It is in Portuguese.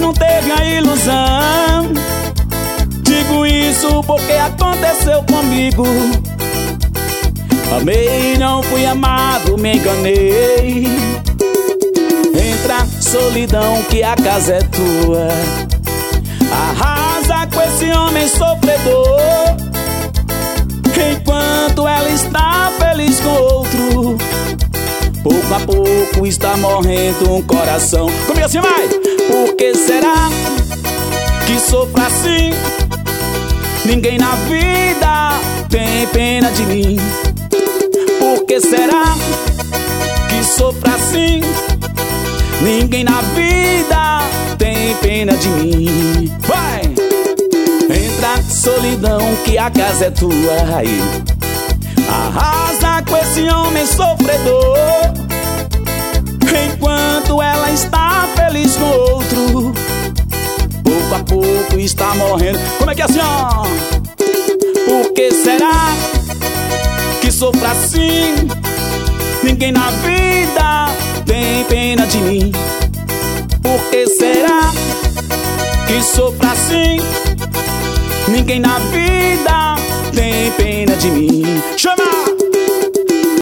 não teve a ilusão. Digo isso porque aconteceu comigo. Amei, não fui amado, me enganei. Entra solidão que a casa é tua. Arrasa com esse homem sofredor, enquanto ela está feliz com outro. Pouco a pouco está morrendo um coração. Comigo assim vai! Por que será que sofro assim? Ninguém na vida tem pena de mim. Por que será que sofro assim? Ninguém na vida tem pena de mim. Vai! Entra solidão que a casa é tua. Aí. Arrasa com esse homem sofredor, enquanto ela está feliz com outro. Pouco a pouco está morrendo. Como é que é assim, ó? Por que será que sofro assim? Ninguém na vida tem pena de mim. Por que será que sofro assim? Ninguém na vida tem pena de mim. Chama!